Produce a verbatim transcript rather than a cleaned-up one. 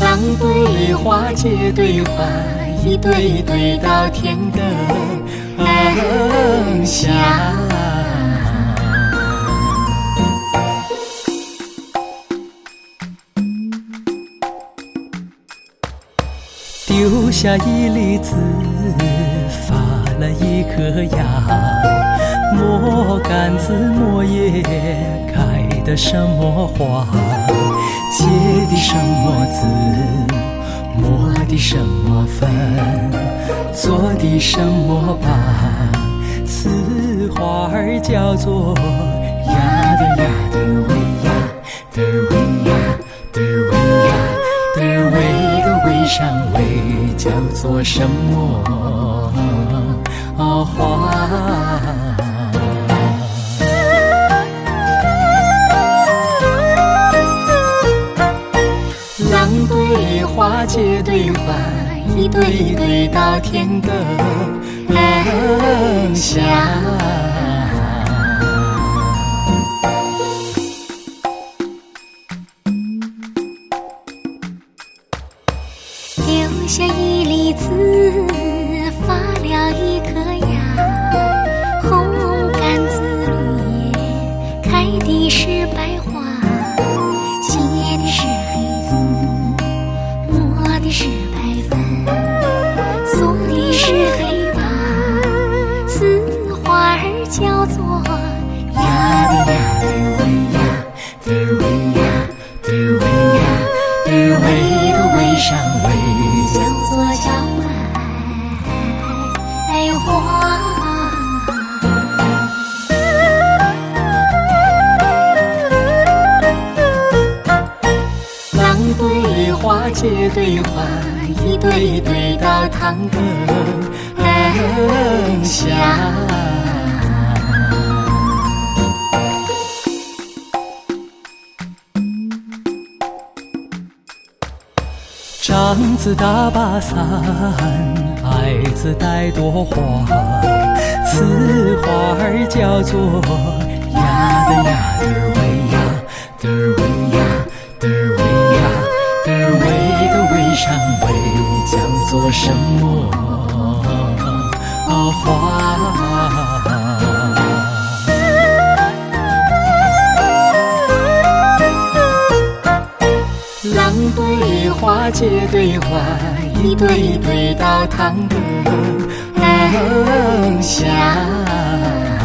浪对花结对花，一对对到天更下。丢下一粒籽，发了一颗芽，磨杆子磨叶，开的什么花，结的什么籽，磨的什么粉，做的什么吧，此花儿叫做呀的呀的喂呀的喂呀的喂呀的喂的喂上喂，叫做什么花？浪对花结对花，一对对到天更下。丢下一粒籽，发了一颗芽，红杆子绿叶，开的是白花，结的是黑籽，磨的是白粉，做的是黑吧，此花儿叫做呀的呀的喂呀的喂呀的喂呀的喂的喂上喂，叫做小麦花。浪对花结对花，一对对到汤更下。长子打把伞，矮子带朵花，此花儿叫做呀的呀的喂呀的喂呀的喂呀的喂的喂上喂，叫做什么花？浪对花结对花，一对对到汤更下。